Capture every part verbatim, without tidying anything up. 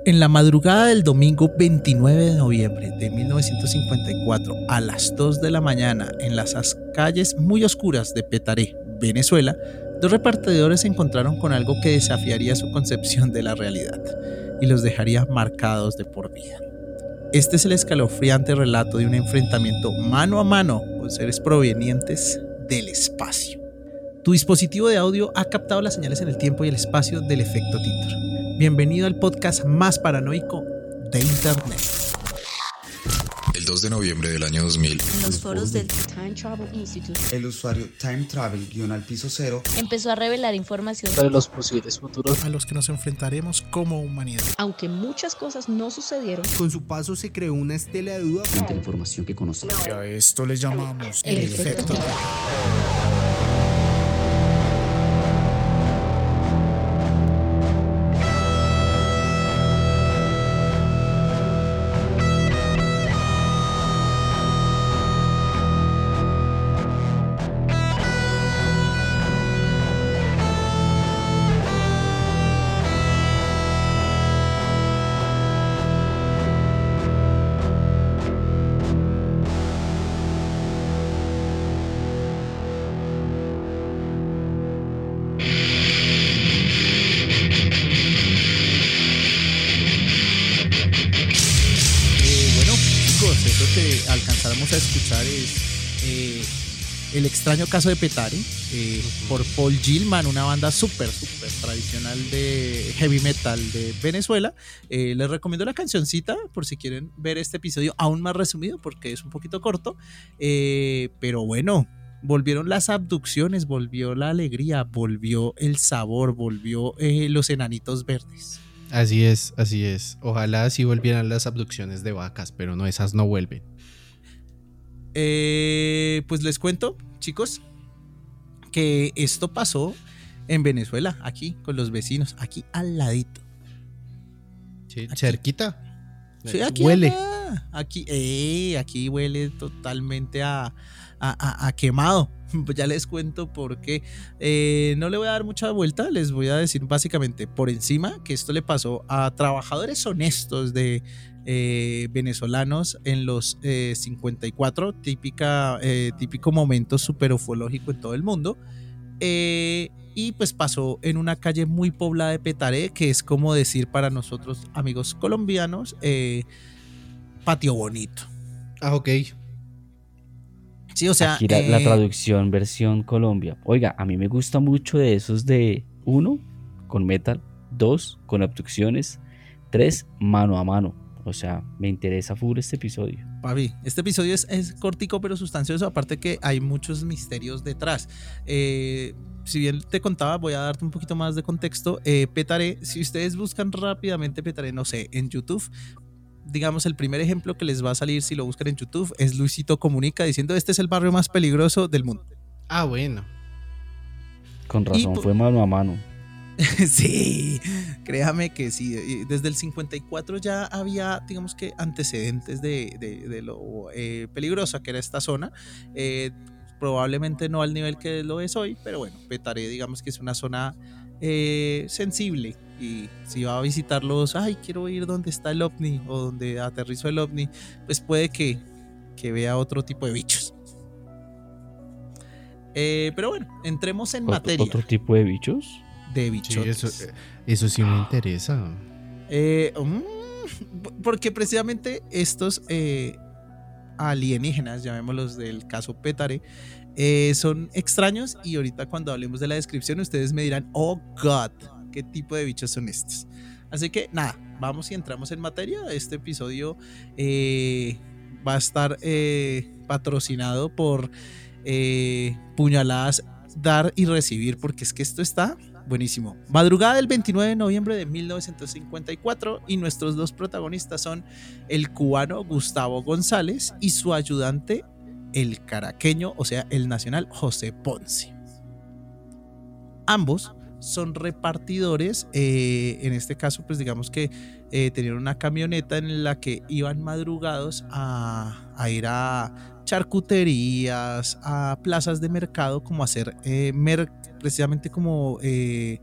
En la madrugada del domingo veintinueve de noviembre de mil novecientos cincuenta y cuatro, a las dos de la mañana, en las calles muy oscuras de Petare, Venezuela, dos repartidores se encontraron con algo que desafiaría su concepción de la realidad y los dejaría marcados de por vida. Este es el escalofriante relato de un enfrentamiento mano a mano con seres provenientes del espacio. Tu dispositivo de audio ha captado las señales en el tiempo y el espacio del efecto Titor. Bienvenido al podcast más paranoico de Internet. El dos de noviembre del año dos mil, en los foros del Time Travel Institute, el usuario Time Travel-Piso Cero empezó a revelar información sobre los posibles futuros a los que nos enfrentaremos como humanidad. Aunque muchas cosas no sucedieron, con su paso se creó una estela de duda frente a la información que conocemos. Y a esto le llamamos el, el el efecto Titor. Alcanzáramos a escuchar es eh, El extraño caso de Petare, eh, uh-huh. por Paul Gilman, una banda súper, súper tradicional de heavy metal de Venezuela. Eh, les recomiendo la cancioncita por si quieren ver este episodio aún más resumido porque es un poquito corto, eh, pero bueno, volvieron las abducciones, volvió la alegría, volvió el sabor, volvió eh, los enanitos verdes. Así es, así es. Ojalá sí volvieran las abducciones de vacas, pero no, esas no vuelven. Eh, pues les cuento, chicos, que esto pasó en Venezuela, aquí con los vecinos, aquí al ladito. Sí, aquí. Cerquita. Sí, aquí huele. Acá, aquí, eh, aquí huele totalmente a, a, a, a quemado. Ya les cuento por qué. Eh, no le voy a dar mucha vuelta, les voy a decir básicamente por encima que esto le pasó a trabajadores honestos de eh, venezolanos en los eh, cincuenta y cuatro, típica, eh, típico momento super ufológico en todo el mundo. Eh, y pues pasó en una calle muy poblada de Petare, que es como decir para nosotros, amigos colombianos, eh, Patio Bonito. Ah, ok. Sí, o sea, aquí la, eh, la traducción versión Colombia. Oiga, a mí me gusta mucho de esos de uno, con metal, dos, con abducciones, tres, mano a mano. O sea, me interesa full este episodio. Papi, este episodio es, es cortico pero sustancioso, aparte que hay muchos misterios detrás. Eh, si bien te contaba, voy a darte un poquito más de contexto. Eh, Petare, si ustedes buscan rápidamente Petare, no sé, en YouTube, digamos, el primer ejemplo que les va a salir si lo buscan en YouTube es Luisito Comunica diciendo este es el barrio más peligroso del mundo. Ah, bueno. Con razón, y, fue mano a mano. Sí, créame que sí. Desde el cincuenta y cuatro ya había, digamos que, antecedentes de, de, de lo eh, peligrosa que era esta zona. Eh, probablemente no al nivel que lo es hoy, pero bueno, Petare, digamos que es una zona eh, sensible. Y si va a visitarlos, ay, quiero ir donde está el ovni o donde aterrizó el ovni, pues puede que, que vea otro tipo de bichos. Eh, pero bueno, entremos en ¿Otro, materia. ¿Otro tipo de bichos? De bichotes. Sí, eso, eso sí me interesa. Eh, um, porque precisamente estos eh, alienígenas, llamémoslos del caso Petare, eh, son extraños y ahorita cuando hablemos de la descripción ustedes me dirán, oh God, ¿qué tipo de bichos son estos? Así que nada, vamos y entramos en materia. Este episodio eh, va a estar eh, patrocinado por eh, Puñaladas Dar y Recibir, porque es que esto está buenísimo. Madrugada del veintinueve de noviembre de mil novecientos cincuenta y cuatro y nuestros dos protagonistas son el cubano Gustavo González y su ayudante el caraqueño, o sea el nacional José Ponce. Ambos son repartidores, eh, en este caso pues digamos que eh, tenían una camioneta en la que iban madrugados a, a ir a charcuterías, a plazas de mercado, como hacer eh, mer- precisamente como, eh,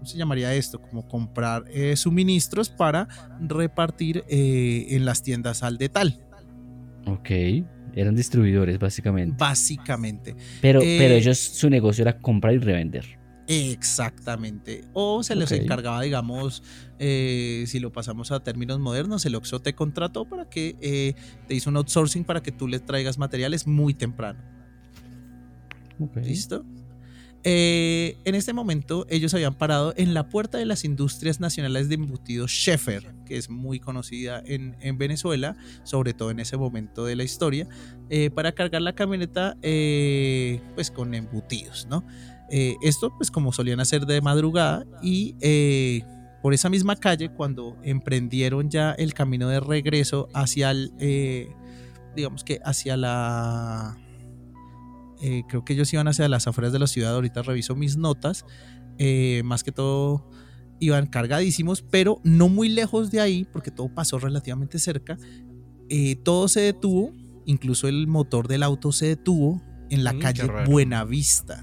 ¿cómo se llamaría esto? Como comprar eh, suministros para repartir eh, en las tiendas al detal. Ok, eran distribuidores básicamente. Básicamente. Pero, Eh, pero ellos, su negocio era comprar y revender. Exactamente. O se les Ok. encargaba, digamos, eh, si lo pasamos a términos modernos, el Oxxo te contrató para que eh, te hizo un outsourcing para que tú le traigas materiales muy temprano. Ok. ¿Listo? Eh, en este momento ellos habían parado en la puerta de las Industrias Nacionales de Embutidos Schaefer, que es muy conocida en, en Venezuela, sobre todo en ese momento de la historia, eh, para cargar la camioneta eh, pues con embutidos, ¿no? Eh, esto pues como solían hacer de madrugada y eh, por esa misma calle cuando emprendieron ya el camino de regreso hacia el, eh, digamos que hacia la... Eh, creo que ellos iban hacia las afueras de la ciudad, ahorita reviso mis notas, eh, más que todo iban cargadísimos, pero no muy lejos de ahí, porque todo pasó relativamente cerca, eh, todo se detuvo, incluso el motor del auto se detuvo en la Mm, qué calle raro. Buenavista.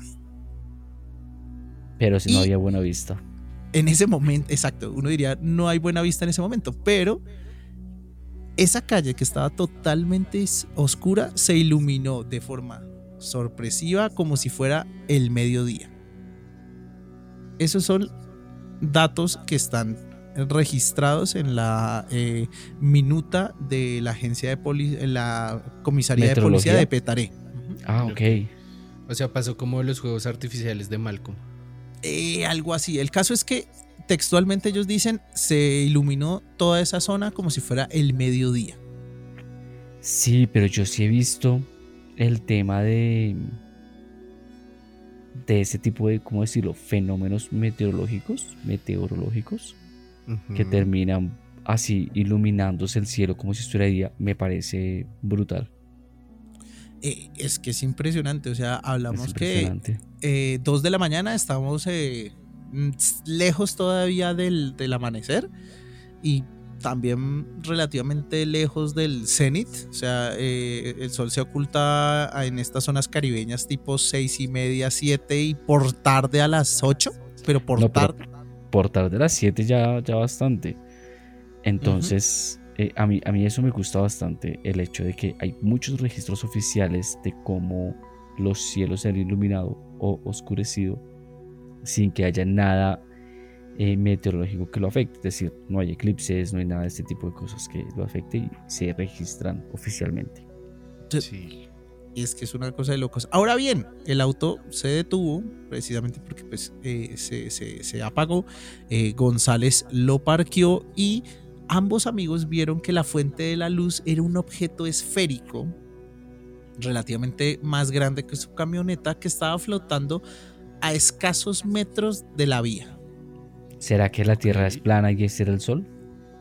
Pero si no Y- había buena vista. En ese momento, exacto, uno diría no hay Buenavista en ese momento, pero esa calle que estaba totalmente s- oscura se iluminó de forma sorpresiva como si fuera el mediodía. Esos son datos que están registrados en la eh, minuta de la agencia de poli la comisaría de policía ¿Metrología? de Petaré. Ah, ok. O sea, pasó como los juegos artificiales de Malcolm. Eh, algo así. El caso es que textualmente ellos dicen se iluminó toda esa zona como si fuera el mediodía. Sí, pero yo sí he visto el tema de de ese tipo de, ¿cómo decirlo? Fenómenos meteorológicos, meteorológicos, que Ujú. terminan así iluminándose el cielo como si estuviera de día. Me parece brutal. Eh, es que es impresionante. O sea, Es hablamos que impresionante. eh, dos de la mañana estamos eh, mm, lejos todavía del, del amanecer y también relativamente lejos del cenit. O sea, eh, el sol se oculta en estas zonas caribeñas tipo seis y media, siete y por tarde a las ocho, pero por No, pero tarde. por tarde a las siete ya, ya bastante. Entonces, eh, a, mí, a mí eso me gusta bastante, el hecho de que hay muchos registros oficiales de cómo los cielos se han iluminado o oscurecido sin que haya nada eh, meteorológico que lo afecte. Es decir, no hay eclipses, no hay nada de este tipo de cosas que lo afecte y se registran oficialmente. Sí. Y es que es una cosa de locos. Ahora bien, el auto se detuvo precisamente porque pues, eh, se, se- se apagó. Eh, González lo parqueó y ambos amigos vieron que la fuente de la luz era un objeto esférico relativamente más grande que su camioneta que estaba flotando a escasos metros de la vía. ¿Será que la Tierra es plana y ese era el Sol?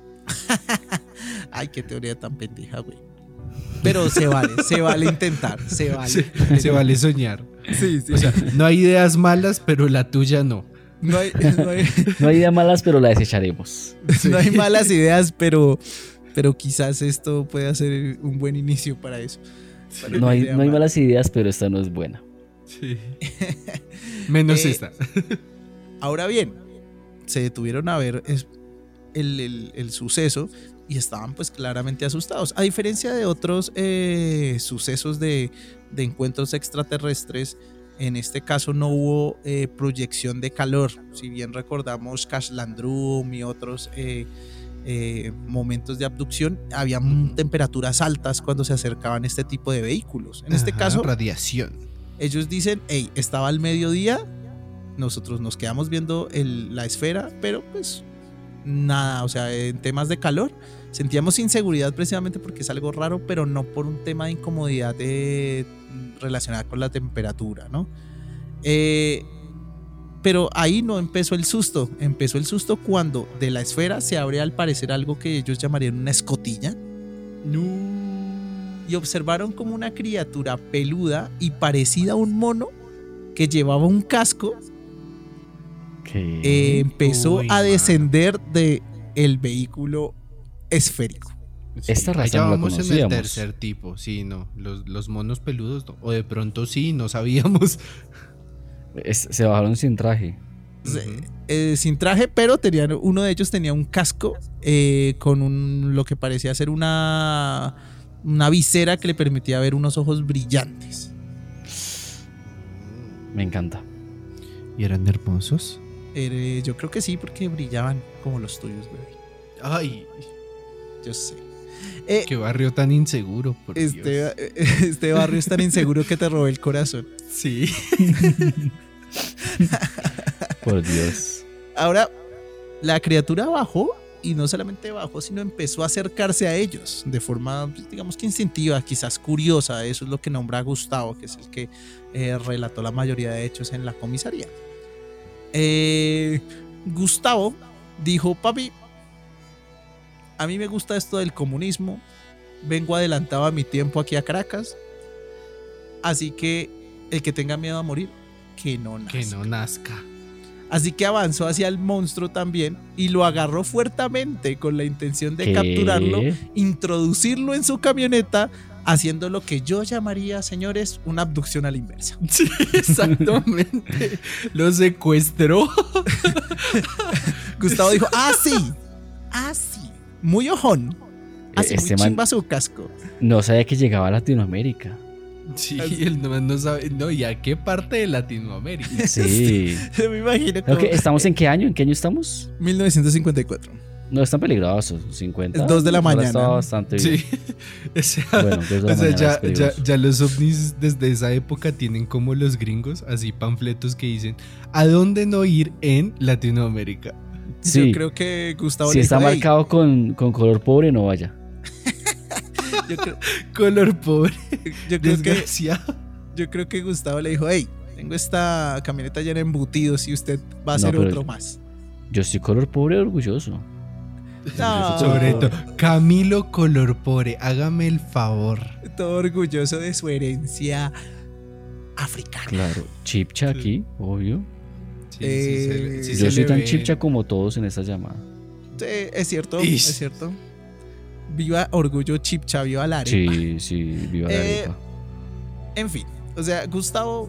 Ay, qué teoría tan pendeja, güey. Pero se vale, se vale intentar, se vale. Se, se vale soñar. Sí, sí. O sea, no hay ideas malas, pero la tuya no. No hay, no hay- No hay ideas malas, pero la desecharemos. no hay malas ideas, pero, pero quizás esto pueda ser un buen inicio para eso. Para No una hay, idea no hay mala. malas ideas, pero esta no es buena. Sí. Menos Eh, esta. Ahora bien, se detuvieron a ver es- el, el- el suceso y estaban pues claramente asustados. A diferencia de otros eh, sucesos de, de encuentros extraterrestres, en este caso no hubo eh, proyección de calor. Si bien recordamos Cash Landrum y otros eh, eh, momentos de abducción, había Ujú. temperaturas altas cuando se acercaban este tipo de vehículos. En este Ajá, caso, radiación. ellos dicen, hey, estaba al mediodía, nosotros nos quedamos viendo el- la esfera, pero pues nada, o sea, en temas de calor sentíamos inseguridad precisamente porque es algo raro, pero no por un tema de incomodidad de, relacionada con la temperatura, ¿no? Eh, pero ahí no empezó el susto, empezó el susto cuando de la esfera se abre al parecer algo que ellos llamarían una escotilla y observaron como una criatura peluda y parecida a un mono que llevaba un casco Que eh, empezó Uy, a mano. descender de el vehículo esférico. Esta raza allá no la vamos en el conocíamos. tercer tipo, sí, no. Los, los monos peludos, no. O de pronto sí, no sabíamos. es- se bajaron sin traje. Uh-huh. eh, sin traje, pero tenían, uno de ellos tenía un casco eh, con un, lo que parecía ser una, una visera que le permitía ver unos ojos brillantes. Me encanta. ¿Y eran hermosos? Eh, yo creo que sí, porque brillaban como los tuyos, bebé. Ay, yo sé. Eh, qué barrio tan inseguro, por este, Dios. Este barrio es tan inseguro que te robé el corazón. Sí. Por Dios. Ahora, la criatura bajó y no solamente bajó, sino empezó a acercarse a ellos de forma, digamos que instintiva, quizás curiosa. Eso es lo que nombra Gustavo, que es el que eh, relató la mayoría de hechos en la comisaría. Eh, Gustavo dijo: papi, a mí me gusta esto del comunismo, vengo adelantado a mi tiempo aquí a Caracas, así que el que tenga miedo a morir, que no nazca. Que no nazca. Así que avanzó hacia el monstruo también y lo agarró fuertemente con la intención de ¿Qué? capturarlo, introducirlo en su camioneta, haciendo lo que yo llamaría, señores, una abducción a la inversa. Sí, exactamente. Lo secuestró. Gustavo dijo: ah, sí, ah, sí, muy ojón, así Este muy man- chimba su casco. No sabía que llegaba a Latinoamérica. Sí, él no, no sabe. No, ¿y a qué parte de Latinoamérica? Sí. Me imagino Creo como que ¿estamos en qué año? ¿En qué año estamos? mil novecientos cincuenta y cuatro. No es tan peligroso. cincuenta. Es dos de la Ahora mañana. Está bastante bien. Sí. O sea, Bueno, dos de la o sea, mañana es ya, ya, peligroso. ya los ovnis desde esa época tienen como los gringos, así panfletos que dicen ¿a dónde no ir en Latinoamérica? Sí. Yo creo que Gustavo Si le está dijo: "Ey", marcado con, con color pobre, no vaya. yo creo, Color pobre, yo creo que desgraciado. Yo creo que Gustavo le dijo: hey, tengo esta camioneta llena de embutidos y usted va a No, hacer pero- otro más. Yo soy color pobre orgulloso. No, Sobre todo, Camilo Color Pobre, hágame el favor. todo orgulloso de su herencia africana. Claro. Chipcha aquí, obvio. Sí, Eh, se le- sí Yo se soy le tan ve. chipcha como todos en esta llamada. Sí, es cierto, Ish. es cierto. Viva Orgullo Chipcha, viva la arepa. Sí, sí, viva la Eh, arepa. En fin, o sea, Gustavo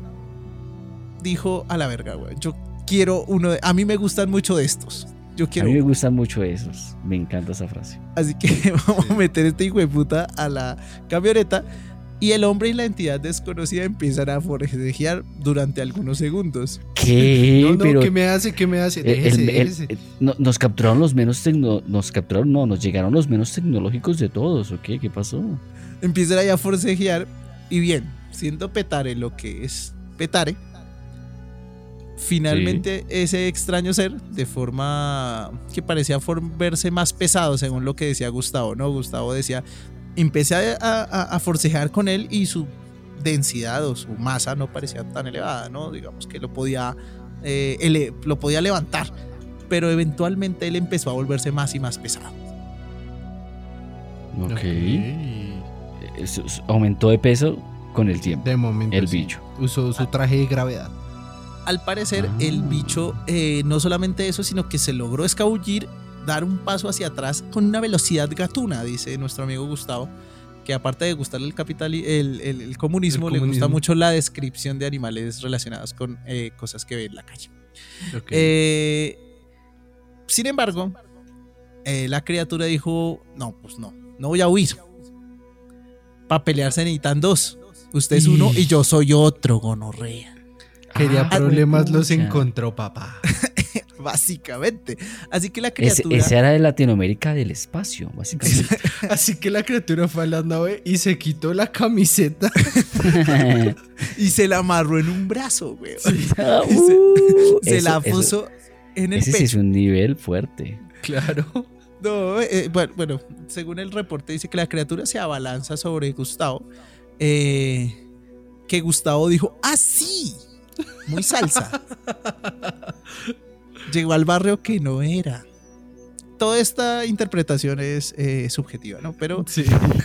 dijo: a la verga, güey. Yo quiero uno de. A mí me gustan mucho de estos. Yo A quiero. mí me gustan mucho esos. Me encanta esa frase. Así que vamos a meter este hijo de puta a la camioneta. Y el hombre y la entidad desconocida empiezan a forcejear durante algunos segundos. ¿Qué? No, no, Pero ¿qué me hace? ¿Qué me hace? el- Déjese, el- el- déjese. el- no- nos capturaron los menos tecno, nos capturaron, no, nos llegaron los menos tecnológicos de todos, ¿o qué? ¿Qué pasó? Empiezan ahí a forcejear. Y bien, siendo Petare lo que es Petare, finalmente ese extraño ser, de forma que parecía for- verse más pesado, según lo que decía Gustavo, ¿no? Gustavo decía: empecé a, a- a forcejear con él y su densidad o su masa no parecía tan elevada, ¿no? Digamos que lo podía, eh, ele- lo podía levantar, pero eventualmente él empezó a volverse más y más pesado. Ok. Ok. Eso- eso aumentó de peso con el tiempo. De momento. El sí. bicho. Usó su traje de gravedad. Al parecer, Ah. el bicho, eh, no solamente eso, sino que se logró escabullir, dar un paso hacia atrás con una velocidad gatuna, dice nuestro amigo Gustavo, que aparte de gustarle el, capital, el, el- el comunismo, El le gusta comunismo. mucho la descripción de animales relacionados con eh, cosas que ve en la calle. Ok. Eh, sin embargo, eh, la criatura dijo: no, pues no, no voy a huir. Para pelear se necesitan dos. Usted es uno y yo soy otro, gonorrea. Quería Ah, problemas, los pucha. encontró, papá. Básicamente. Así que la Ese, criatura... ese era de Latinoamérica del espacio, básicamente. Así que la criatura fue a la nave y se quitó la camiseta. y se la amarró en un brazo, güey. Ah, se, uh, se eso- la eso- puso en el Ese sí es pecho. un nivel fuerte. Claro. No, eh, bueno, bueno, según el reporte dice que la criatura se abalanza sobre Gustavo. eh, que Gustavo dijo: ¡ah, sí! Muy salsa. Llegó al barrio que no era. Toda esta interpretación es eh, subjetiva, ¿no? Pero Sí.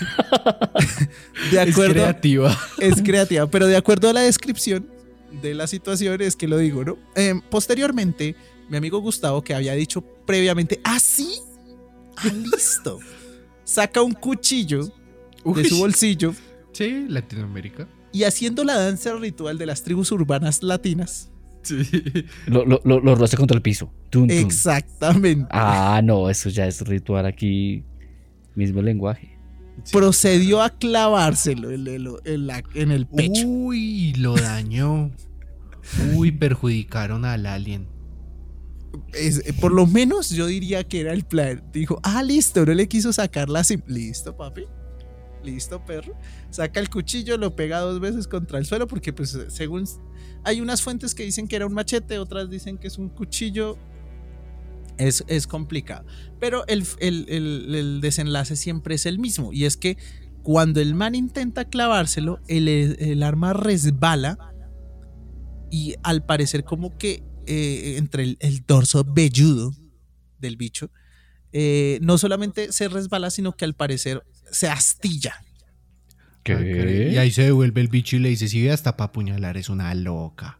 de Es acuerdo... creativa. es creativa, pero de acuerdo a la descripción de la situación es que lo digo, ¿no? Eh, posteriormente, mi amigo Gustavo, que había dicho previamente: ¿ah, sí? ¡Ah, listo! Saca un cuchillo de Uy. su bolsillo Sí, Latinoamérica. y, haciendo la danza ritual de las tribus urbanas latinas, Sí. Lo, lo, lo, lo roce contra el piso. Tun, tun. Exactamente. Ah, no, eso ya es ritual aquí. Mismo lenguaje. Procedió a clavárselo en el, en la- en el pecho. Uy, lo dañó. Uy, perjudicaron al alien. Es- eh, por lo menos yo diría que era el plan. Dijo, ah, listo, no le quiso sacarla así. Listo, papi. Listo, perro. Saca el cuchillo, lo pega dos veces contra el suelo porque pues según... Hay unas fuentes que dicen que era un machete, otras dicen que es un cuchillo. Es, es complicado. Pero el, el- el- el desenlace siempre es el mismo. Y es que cuando el man intenta clavárselo, el, el arma resbala y al parecer como que eh, entre el, el dorso velludo del bicho, eh, no solamente se resbala, sino que al parecer se astilla. ¿Qué? Ah, caray. Y ahí se devuelve el bicho y le dice, si ve hasta para apuñalar, es una loca.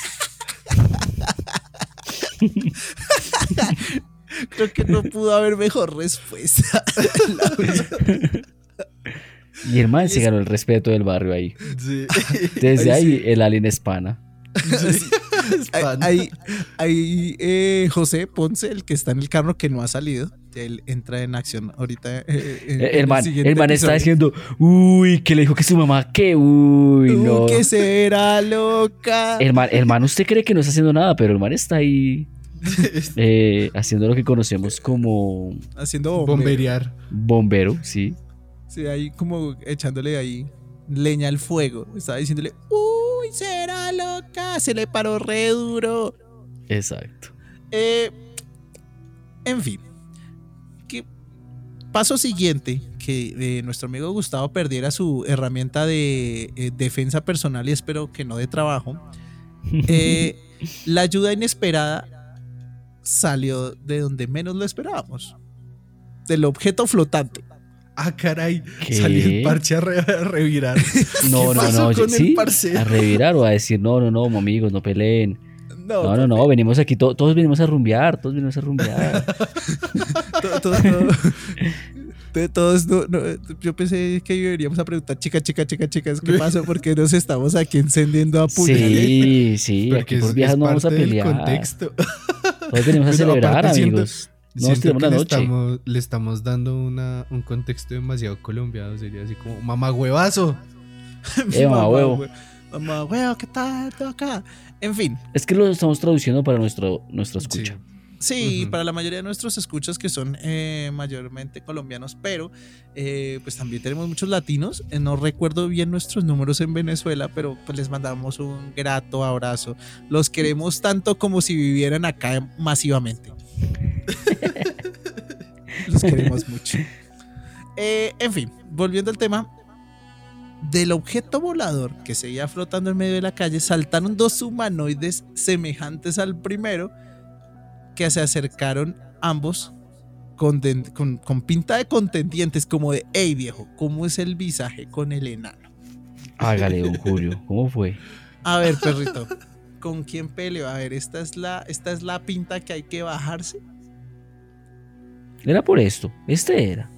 Creo que no pudo haber mejor respuesta. La verdad. Y el man se ganó el respeto del barrio ahí. Sí. Desde Ay, ahí el alien es pana. Ahí, ahí eh, José Ponce, el que está en el carro que no ha salido, él entra en acción ahorita. eh, en- en El man, siguiente el man está episodio. diciendo, uy, que le dijo que su mamá, que uy, Uh, no. que será loca. El man, el man, usted cree que no está haciendo nada, pero el man está ahí eh, haciendo lo que conocemos como Haciendo bombero. Bomberear. bombero, sí. Sí, ahí como echándole ahí leña al fuego. Estaba diciéndole, uy, será loca. Se le paró re duro. Exacto. Eh, en fin. ¿Qué paso siguiente? Que eh, nuestro amigo Gustavo perdiera su herramienta de eh, defensa personal y espero que no de trabajo. Eh, la ayuda inesperada salió de donde menos lo esperábamos. Del objeto flotante. Ah, caray. ¿Qué? Salió el parche a, re- a revirar. No, ¿Qué no, pasó no, con el sí, parcero? a revirar o a decir, no, no, no, amigos, no peleen. No, No, no, no, venimos aquí, to- todos venimos a rumbear, todos venimos a rumbear. to- to- to- to- todos no- no, yo pensé que deberíamos a preguntar, chica, chica, chica, chicas, ¿qué pasó? Porque nos estamos aquí encendiendo a puñales. Sí, sí, Porque aquí es, por es viejas no vamos a parte del pelear. contexto. Todos venimos a Pero celebrar, aparte siento- amigos. No nos Siento tiramos que la le noche. estamos, le estamos dando una, un contexto demasiado colombiano. Sería así como, mamá huevazo. Eh, mamá huevo. hue- Mamá huevo, ¿qué tal? Todo acá. En fin, Es que lo estamos traduciendo para nuestro, nuestra escucha. sí, Ujú. para la mayoría de nuestros escuchas que son eh, mayormente colombianos, pero eh, pues también tenemos muchos latinos. Eh, no recuerdo bien nuestros números en Venezuela, pero pues les mandamos un grato abrazo. Los queremos tanto como si vivieran acá masivamente. Los queremos mucho. Eh, en fin, volviendo al tema. Del objeto volador que seguía flotando en medio de la calle, saltaron dos humanoides semejantes al primero que se acercaron ambos con, den- con- con pinta de contendientes, como de, hey viejo, ¿cómo es el visaje con el enano? Hágale, don Julio, ¿cómo fue? A ver, perrito, ¿con quién peleo? A ver, esta es la, esta es la pinta que hay que bajarse. Era por esto, este era.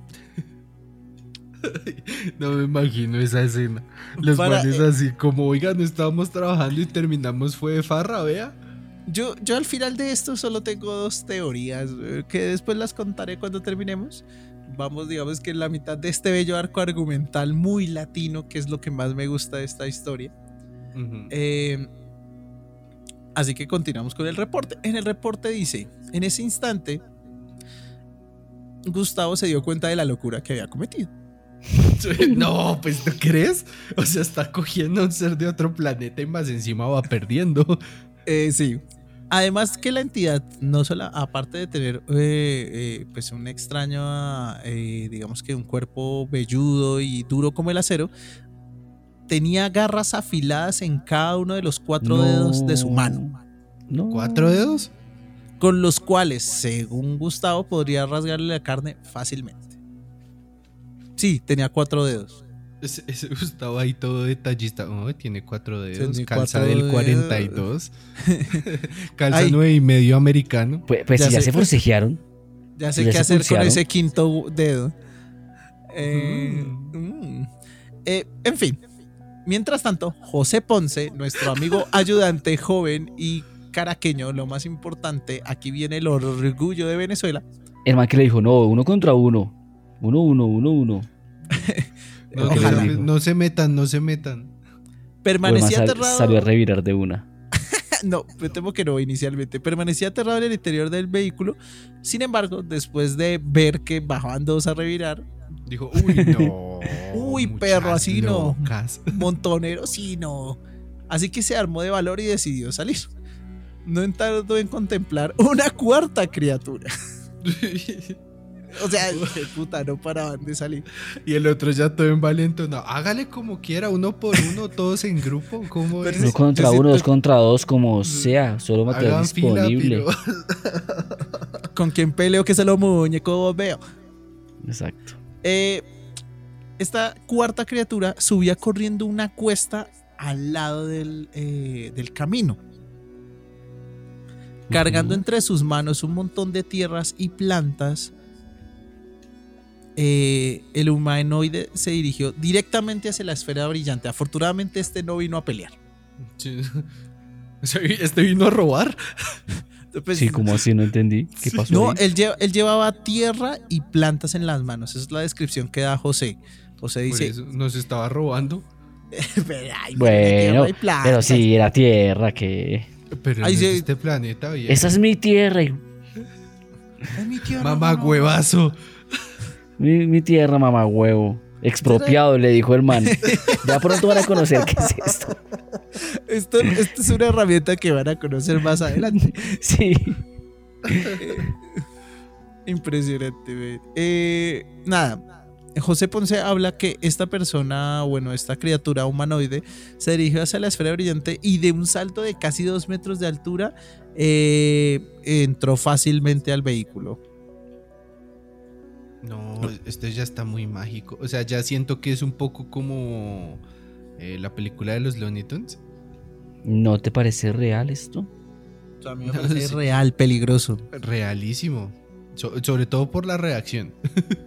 No me imagino esa escena. Los Para- manes eh, así como, oigan, no estábamos trabajando y terminamos fue de farra, vea. Yo, yo al final de esto solo tengo dos teorías eh, que después las contaré cuando terminemos. Vamos, digamos que en la mitad de este bello arco argumental muy latino, que es lo que más me gusta de esta historia. Ujú. Eh, así que continuamos con el reporte. En el reporte dice, en ese instante, Gustavo se dio cuenta de la locura que había cometido. No, pues ¿no crees? O sea, está cogiendo a un ser de otro planeta y más encima va perdiendo. Eh, sí. Además que la entidad, no solo, aparte de tener eh, eh, pues un extraño, eh, digamos que un cuerpo velludo y duro como el acero, tenía garras afiladas en cada uno de los cuatro No. dedos de su mano, No. ¿Cuatro dedos? con los cuales, según Gustavo, podría rasgarle la carne fácilmente. Sí, tenía cuatro dedos. Ese, ese Gustavo ahí todo detallista. Oh, tiene cuatro dedos. Tiene Calza cuatro del dedos. cuarenta y dos. Calza Ay. nueve y medio americano. Pues, pues Ya si ya sé. se forcejearon. Ya sé ¿Ya qué se hacer con pulsearon? ese quinto dedo. Eh, mm. Eh, en fin, Mientras tanto, José Ponce, nuestro amigo ayudante joven y caraqueño, lo más importante, aquí viene el orgullo de Venezuela. El man que le dijo, no, uno contra uno. Uno, uno, uno, uno. No, Ojalá. no, no se metan, no se metan. Permanecía Sal- aterrado. Salió a revirar de una. No, me temo que no inicialmente. Permanecía aterrado en el interior del vehículo. Sin embargo, después de ver que bajaban dos a revirar, Dijo, uy, no. Uy, muchas perro, así no. locas. montonero, sí, no. Así que se armó de valor y decidió salir. No tardó en contemplar una cuarta criatura. O sea, puta, no paraban de salir. Y el otro ya todo envalentonado. Hágale como quiera, uno por uno, todos en grupo. ¿Cómo Pero es? Uno contra yo uno, siento- dos contra dos, como sea. Solo material Hagan fila, disponible. piro. Con quien peleo que se lo muñeco veo. Exacto. Eh, esta cuarta criatura subía corriendo una cuesta al lado del, eh, del camino, cargando Ujú. entre sus manos un montón de tierras y plantas. Eh, el humanoide se dirigió directamente hacia la esfera brillante. Afortunadamente este no vino a pelear. Sí. Este vino a robar. Pues, Sí, como así, no entendí. ¿Qué pasó no, ahí? él, lle- él llevaba tierra y plantas en las manos. Esa es la descripción que da José. José Por dice, eso nos estaba robando. "Ay, Bueno, tierra y plantas". pero sí, era tierra que... Pero Ahí no se- es este planeta, bien. Esa es mi tierra, y- Es mi tierra, Mamá no. huevazo. mi, mi tierra, mamá huevo. Expropiado, le dijo el man. Ya pronto van a conocer qué es esto. Esto, esto es una herramienta que van a conocer más adelante. Sí. Impresionante. Ve. Eh, nada, José Ponce habla que esta persona, bueno, esta criatura humanoide, se dirigió hacia la esfera brillante y de un salto de casi dos metros de altura eh, entró fácilmente al vehículo. No, esto ya está muy mágico. O sea, ya siento que es un poco como eh, la película de los Looney Tunes. ¿No te parece real esto? O sea, a mí me No, parece sí. real, peligroso. Realísimo. So- sobre todo por la reacción.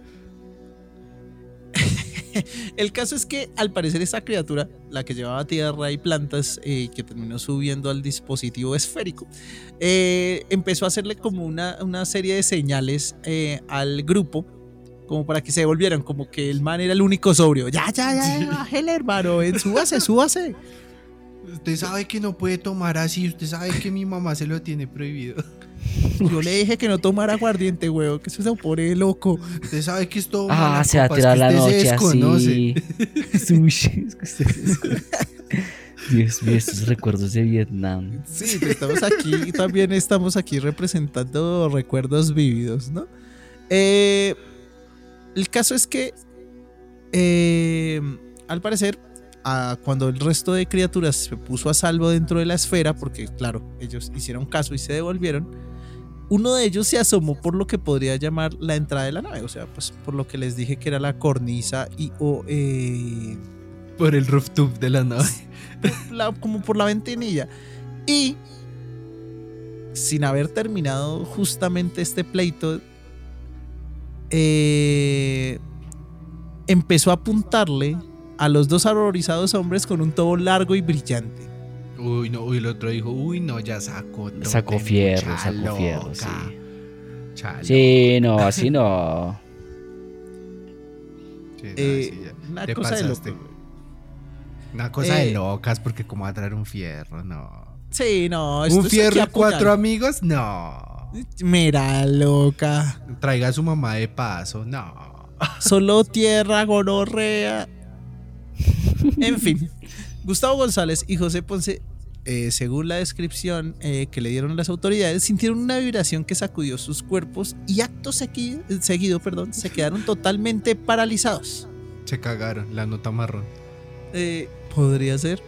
El caso es que al parecer esta criatura, la que llevaba tierra y plantas, eh, que terminó subiendo al dispositivo esférico, eh, empezó a hacerle como una, una serie de señales eh, al grupo, como para que se devolvieran, como que el man era el único sobrio. Ya, ya, ya, ya, bájele, hermano, ven, súbase, súbase. Usted sabe que no puede tomar así. Usted sabe que mi mamá se lo tiene prohibido. Yo le dije que no tomara aguardiente, huevo, que eso se pone loco. Usted sabe que esto. Ah, se va a tirar la noche así. Sushi. Es que ustedes- Dios mío, estos recuerdos de Vietnam. Sí, estamos aquí, también estamos aquí representando recuerdos vívidos, ¿no? Eh, el caso es que, eh, al parecer, a- cuando el resto de criaturas se puso a salvo dentro de la esfera, porque claro, ellos hicieron caso y se devolvieron, uno de ellos se asomó por lo que podría llamar la entrada de la nave, o sea, pues por lo que les dije que era la cornisa y o eh, Por el rooftop de la nave. la- como por la ventanilla. Y sin haber terminado justamente este pleito, eh, empezó a apuntarle a los dos horrorizados hombres con un tubo largo y brillante. Uy, no, uy, el otro dijo, uy, no, ya sacó todo. Sacó fierro, sacó fierro, sí. Chalo. Sí, no, así no. Sí, no, Eh, sí, ya. una Te cosa de pasaste. loco. Una cosa de Eh, locas, porque como va a traer un fierro, no. Sí, no. esto ¿Un es fierro y aquí a cuatro puñal. amigos? No. Mira, loca. Traiga a su mamá de paso, no. Solo tierra, gonorrea. En fin, Gustavo González y José Ponce, eh, según la descripción eh, que le dieron las autoridades, sintieron una vibración que sacudió sus cuerpos y acto segui- seguido, perdón, se quedaron totalmente paralizados. Se cagaron, la nota marrón. Eh, Podría ser.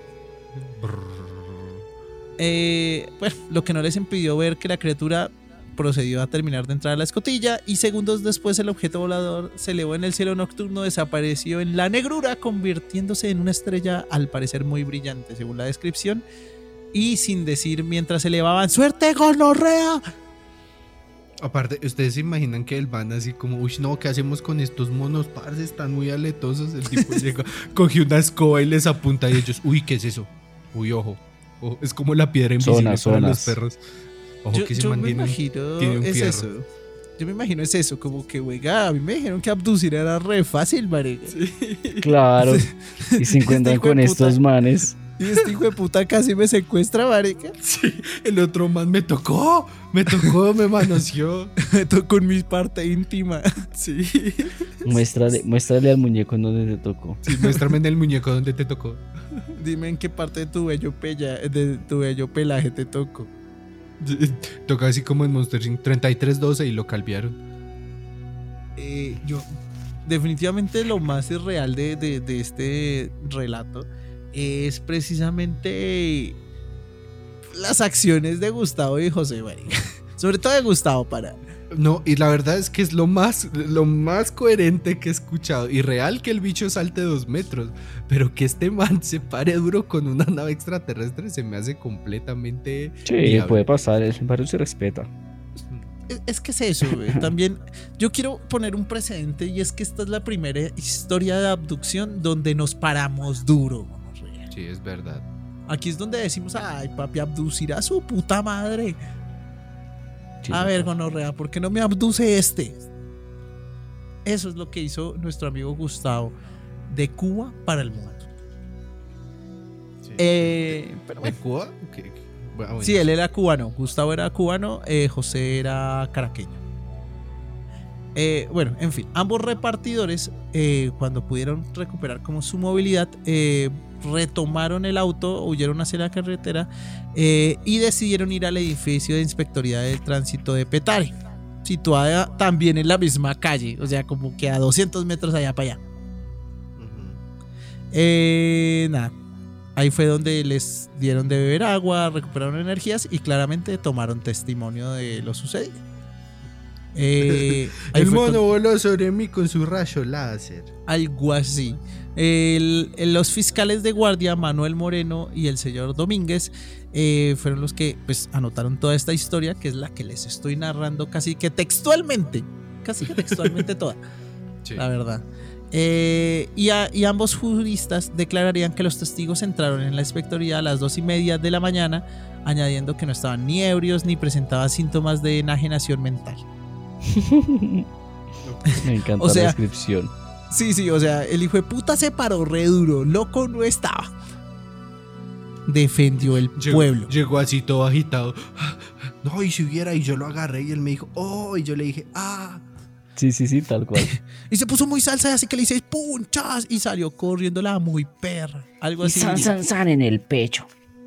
Eh, bueno, lo que no les impidió ver que la criatura procedió a terminar de entrar a la escotilla y segundos después el objeto volador se elevó en el cielo nocturno, desapareció en la negrura, convirtiéndose en una estrella al parecer muy brillante, según la descripción, y sin decir mientras se elevaban, ¡suerte, gonorrea! Aparte, ¿ustedes se imaginan que el van así como, uy, no, ¿qué hacemos con estos monos, parce? Están muy aletosos. El tipo llega, cogió una escoba y les apunta y ellos, uy, ¿qué es eso? Uy, ojo. ojo. Es como la piedra invisible Zonas, para zonas. los perros. Ojo, Yo, que se yo me mantiene, imagino tiene un es fierro. eso. Yo me imagino es eso, como que, oiga, a mí me dijeron que abducir era re fácil, marica. Claro. Y se encuentran Este hijo de con puta. estos manes. Y este hijo de puta casi me secuestra, marica. Sí, el otro man me tocó, me tocó, me manoseó. Me tocó en mi parte íntima. Sí. Muéstrale, muéstrale al muñeco en donde te tocó. Sí, muéstrame en el muñeco donde te tocó. Dime en qué parte de tu bello, pella, de tu bello pelaje te tocó. Toca así como en Monster inc treinta y tres doce y lo calviaron. Eh, yo, definitivamente lo más irreal de, de, de este relato es precisamente las acciones de Gustavo y José, marica. Sobre todo de Gustavo, para. No, y la verdad es que es lo más, lo más coherente que he escuchado. Y real que el bicho salte dos metros. Pero que este man se pare duro con una nave extraterrestre se me hace completamente Sí, viable. puede pasar, el barrio se respeta. Es, es que es eso, güey. También yo quiero poner un precedente y es que esta es la primera historia de abducción donde nos paramos duro. gonorrea. Sí, es verdad. Aquí es donde decimos, ay, papi, abducir a su puta madre. Sí, A sí, ver, pasa. gonorrea, ¿por qué no me abduce este? Eso es lo que hizo nuestro amigo Gustavo de Cuba para el mundo. Sí. Eh, pero ¿De bueno. Cuba? ¿Qué? ¿Qué? Bueno, bueno, Sí, él era cubano, Gustavo era cubano, eh, José era caraqueño. Eh, bueno, en fin, ambos repartidores, eh, cuando pudieron recuperar como su movilidad, eh, retomaron el auto, huyeron hacia la carretera eh, y decidieron ir al edificio de Inspectoría del Tránsito de Petare, situada también en la misma calle, o sea, como que a doscientos metros allá para allá. Ujú. Eh, nada, ahí fue donde les dieron de beber agua, recuperaron energías y claramente tomaron testimonio de lo sucedido. Eh, ahí El fue mono con- voló sobre mí con su rayo láser. algo así. El- el- los fiscales de guardia, Manuel Moreno y el señor Domínguez, eh, fueron los que pues anotaron toda esta historia, que es la que les estoy narrando casi que textualmente, casi que textualmente toda, Sí. la verdad. Eh, y, a- y ambos juristas declararían que los testigos entraron en la inspectoría a las dos y media de la mañana, añadiendo que no estaban ni ebrios ni presentaban síntomas de enajenación mental. Me encanta O sea, la descripción. Sí, sí, o sea, el hijo de puta se paró re duro, loco no estaba. Defendió el Llegó, pueblo. llegó así todo agitado. No, y si hubiera, y yo lo agarré y él me dijo, oh, y yo le dije, ah. Sí, sí, sí, tal cual. Y se puso muy salsa, así que le hice ¡pum! ¡Chas! Y salió corriendo la muy perra. Algo Y así. san, san, san en el pecho.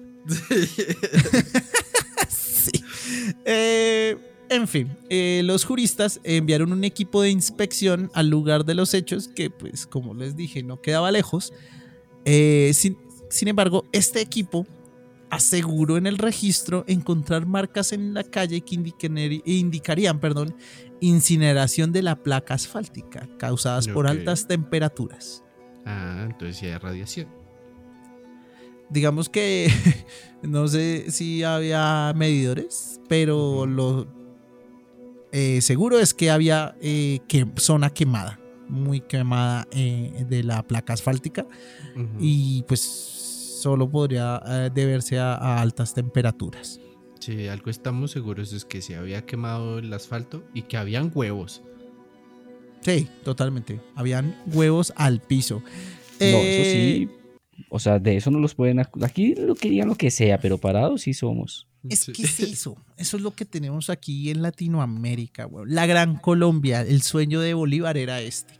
Sí. Eh, en fin, eh, los juristas enviaron un equipo de inspección al lugar de los hechos, que pues como les dije no quedaba lejos. Eh, sin, sin embargo, este equipo aseguró en el registro encontrar marcas en la calle que indiquen- indicarían perdón, incineración de la placa asfáltica causadas por Ok. altas temperaturas. Ah, entonces sí hay radiación. Digamos que no sé si había medidores, pero lo eh, seguro es que había eh, que, zona quemada, muy quemada eh, de la placa asfáltica Ujú. y pues solo podría eh, deberse a, a altas temperaturas. Sí, algo estamos seguros es que se había quemado el asfalto y que habían huevos. Sí, totalmente. Habían huevos al piso. No, Eh, eso sí. O sea, de eso no los pueden acusar. Aquí lo querían lo que sea, pero parados sí somos. Es Sí. que es eso. Eso es lo que tenemos aquí en Latinoamérica, weón. La gran Colombia. El sueño de Bolívar era este.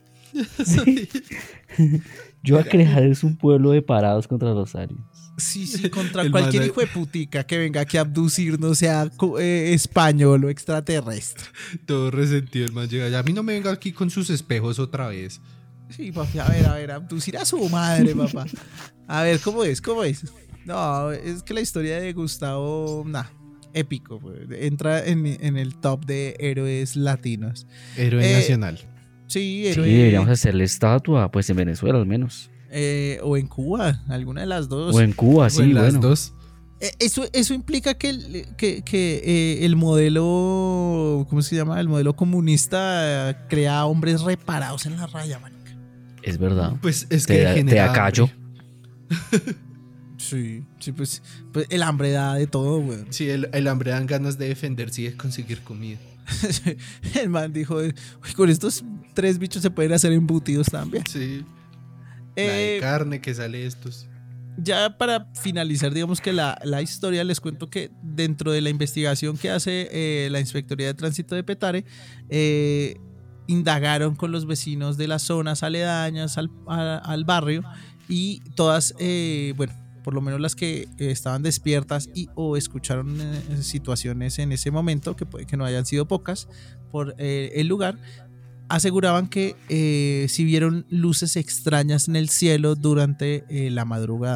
Yo a crear es un pueblo de parados contra los aliens. Sí, sí, contra El cualquier man- hijo de putica que venga aquí a abducirnos, sea co- eh, español o extraterrestre. Todo resentido, el man llega allá. A mí no me venga aquí con sus espejos otra vez. Sí, papi, a ver, a ver, abducir a su madre, papá. A ver, ¿cómo es? ¿Cómo es? No, es que la historia de Gustavo, nah, épico, pues. Entra en, en el top de héroes latinos. Héroe Eh, nacional. Sí, Sí, héroe. deberíamos hacerle estatua, pues en Venezuela al menos. eh, o en Cuba, alguna de las dos. O en Cuba, O sí, en las bueno. dos. Eh, Eso, eso implica que el, que, que, eh, el modelo, ¿cómo se llama? El modelo comunista eh, crea hombres reparados en la raya, marica. Es verdad. Pues es Te que da- te genera da callo. hambre. Sí, sí, pues, pues el hambre da de todo, güey. Sí, el, el hambre dan ganas de defenderse y de conseguir comida. El man dijo, "Uy, con estos tres bichos se pueden hacer embutidos también". Sí. La de Eh, carne que sale estos. Ya para finalizar, digamos que la, la historia, les cuento que dentro de la investigación que hace eh, la Inspectoría de Tránsito de Petare, eh, indagaron con los vecinos de las zonas aledañas al, a- al barrio y todas, eh, bueno, por lo menos las que eh, estaban despiertas y o escucharon eh, situaciones en ese momento, que puede que no hayan sido pocas, por eh, el lugar, aseguraban que eh, si vieron luces extrañas en el cielo durante eh, la madrugada.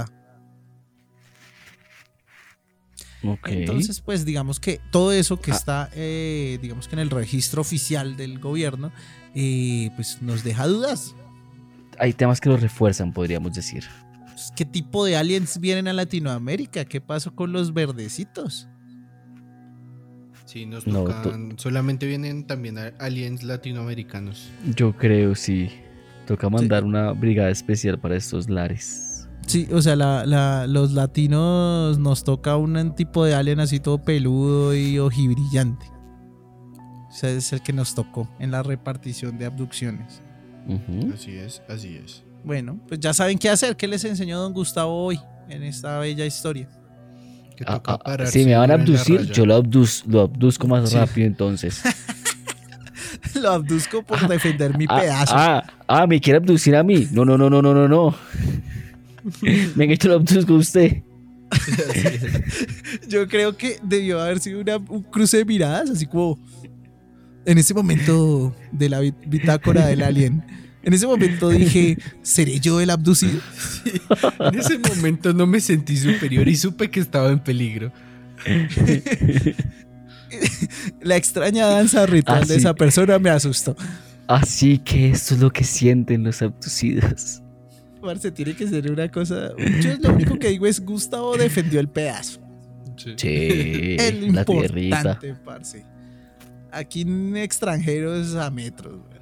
Ok. Entonces, pues digamos que todo eso que Ah. está, eh, digamos que en el registro oficial del gobierno, eh, pues nos deja dudas. Hay temas que lo refuerzan, podríamos decir. Pues, ¿qué tipo de aliens vienen a Latinoamérica? ¿Qué pasó con los verdecitos? Sí, nos No, tocan. Solamente vienen también a- aliens latinoamericanos. Yo creo, sí. Toca mandar una brigada especial para estos lares. Sí, o sea, la- la- los latinos nos toca un tipo de alien así todo peludo y ojibrillante. O sea, es el que nos tocó en la repartición de abducciones. Ujú. Así es, así es. Bueno, pues ya saben qué hacer. ¿Qué les enseñó don Gustavo hoy en esta bella historia? Que Ah, toca ah, pararse si me van a en la abducir, raya. yo lo, abduz- lo abduzco más Sí. rápido entonces. Lo abduzco por defender mi Ah, pedazo. Ah, ah, me quiere abducir a mí. No, no, no, no, no, no, no. Venga, yo lo abduzco a usted. Así es. Yo creo que debió haber sido una- un cruce de miradas, así como en ese momento de la bit- bitácora del alien. En ese momento dije, ¿seré yo el abducido? En ese momento no me sentí superior y supe que estaba en peligro. La extraña danza ritual Ah, de sí. esa persona me asustó. Así que esto es lo que sienten los abducidos. Parce, tiene que ser una cosa. Yo lo único que digo es Gustavo defendió el pedazo. Sí, Es lo la tierrita. importante, parce. Aquí en extranjeros a metros, güey.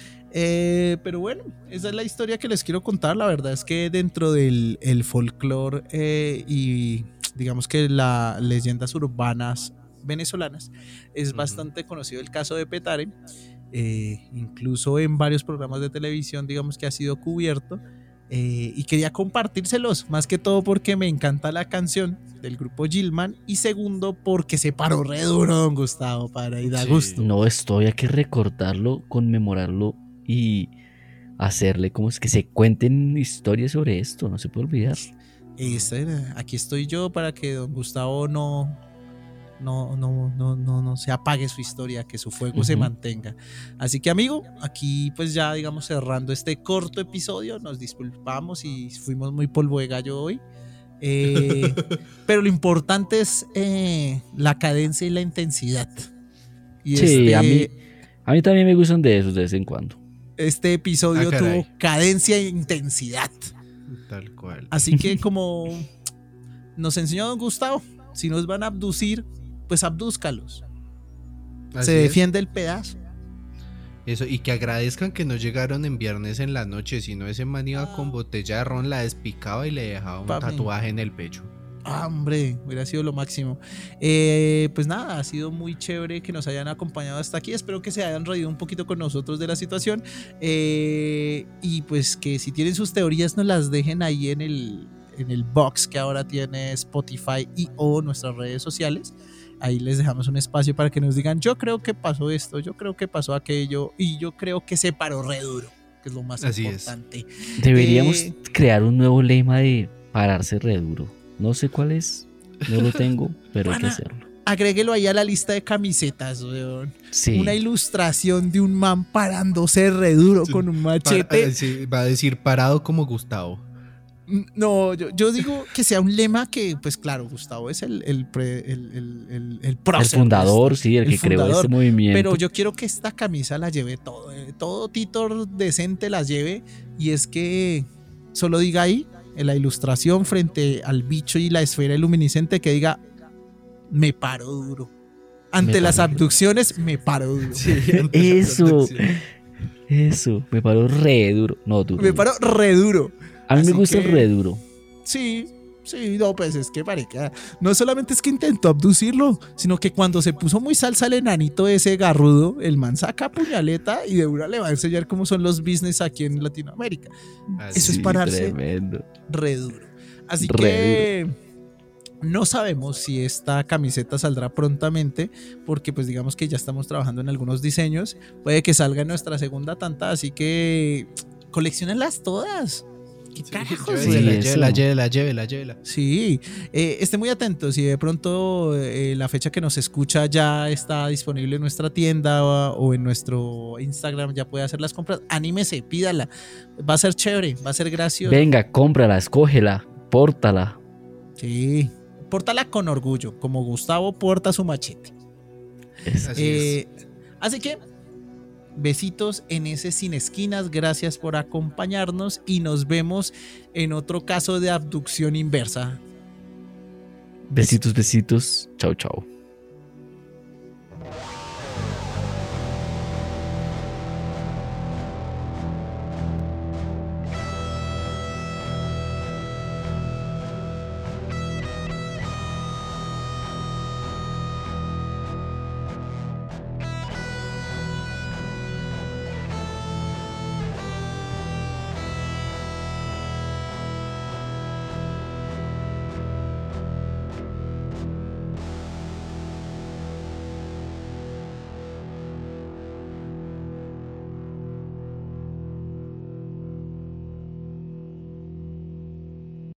Eh, pero bueno, esa es la historia que les quiero contar. La verdad es que dentro del el folclore eh, y digamos que las leyendas urbanas venezolanas es Ujú. bastante conocido el caso de Petare. Eh, incluso en varios programas de televisión digamos que ha sido cubierto. Eh, y quería compartírselos, más que todo porque me encanta la canción del grupo Gilman y segundo porque se paró re duro don Gustavo para y da Sí. gusto. No, esto hay que recordarlo, conmemorarlo y hacerle como es que se cuenten historias sobre esto, no se puede olvidar. Esta era- aquí estoy yo para que don Gustavo no, no, no, no, no, no se apague su historia, que su fuego se Ujú. mantenga. Así que amigo, aquí pues ya digamos cerrando este corto episodio, nos disculpamos y fuimos muy polvo de gallo hoy. Eh, pero lo importante es eh, la cadencia y la intensidad. Y Sí, este, a mí, a mí también me gustan de esos de vez en cuando. este episodio Ah, caray. tuvo cadencia e intensidad. Tal cual. Así que como nos enseñó don Gustavo, si nos van a abducir, pues abdúzcalos. Así Se es. defiende el pedazo. Eso, y que agradezcan que no llegaron en viernes en la noche, sino ese man iba con botella de ron, la despicaba y le dejaba un Papi. tatuaje en el pecho. Ah, hombre, hubiera sido lo máximo. Eh, pues nada, ha sido muy chévere que nos hayan acompañado hasta aquí. Espero que se hayan reído un poquito con nosotros de la situación. Eh, y pues que si tienen sus teorías nos las dejen ahí en el, en el box que ahora tiene Spotify y o nuestras redes sociales. Ahí les dejamos un espacio para que nos digan, yo creo que pasó esto, yo creo que pasó aquello y yo creo que se paró re duro, que es lo más Así es. importante. Deberíamos Eh. crear un nuevo lema de pararse re duro. No sé cuál es, no lo tengo, pero hay que Pana, hacerlo. Agréguelo ahí a la lista de camisetas, weón. Sí. Una ilustración de un man parándose re duro Sí, con un Para- machete. eh, sí, va a decir parado como Gustavo. No, yo, yo digo que sea un lema que, pues claro, Gustavo es el, el, pre- el, el, el, el El prócer fundador, de sí, el, el que creó fundador. este movimiento. Pero yo quiero que esta camisa la lleve todo, eh, todo Titor decente la lleve y es que solo diga ahí en la ilustración frente al bicho y la esfera luminiscente que diga, me paro duro. Ante Me las paro- abducciones, me paro duro. Sí, antes de la Eso, abducción. eso, me paró re duro. No, duro. Me duro. paro re duro. A mí me así gusta que- el re duro. Sí, sí, no, pues es que marica, no solamente es que intentó abducirlo, sino que cuando se puso muy salsa el enanito ese garrudo, el man saca puñaleta y de una le va a enseñar cómo son los business aquí en Latinoamérica. Así Eso es Sí, pararse Tremendo. re duro. Así Re que no sabemos si esta camiseta saldrá prontamente, porque pues digamos que ya estamos trabajando en algunos diseños. Puede que salga en nuestra segunda tanda, así que colecciónenlas todas. ¿Qué carajos? Sí, Llévela, eso. llévela, llévela, llévela, llévela. Sí, eh, esté muy atento si de pronto eh, la fecha que nos escucha ya está disponible en nuestra tienda o, o en nuestro Instagram, ya puede hacer las compras. Anímese, pídala. Va a ser chévere, va a ser gracioso. Venga, cómprala, escógela, pórtala. Sí, pórtala con orgullo, como Gustavo porta su machete. Es- Así Eh, así que, besitos en ese Sin Esquinas, gracias por acompañarnos y nos vemos en otro caso de abducción inversa. Besitos, besitos. Chau, chau.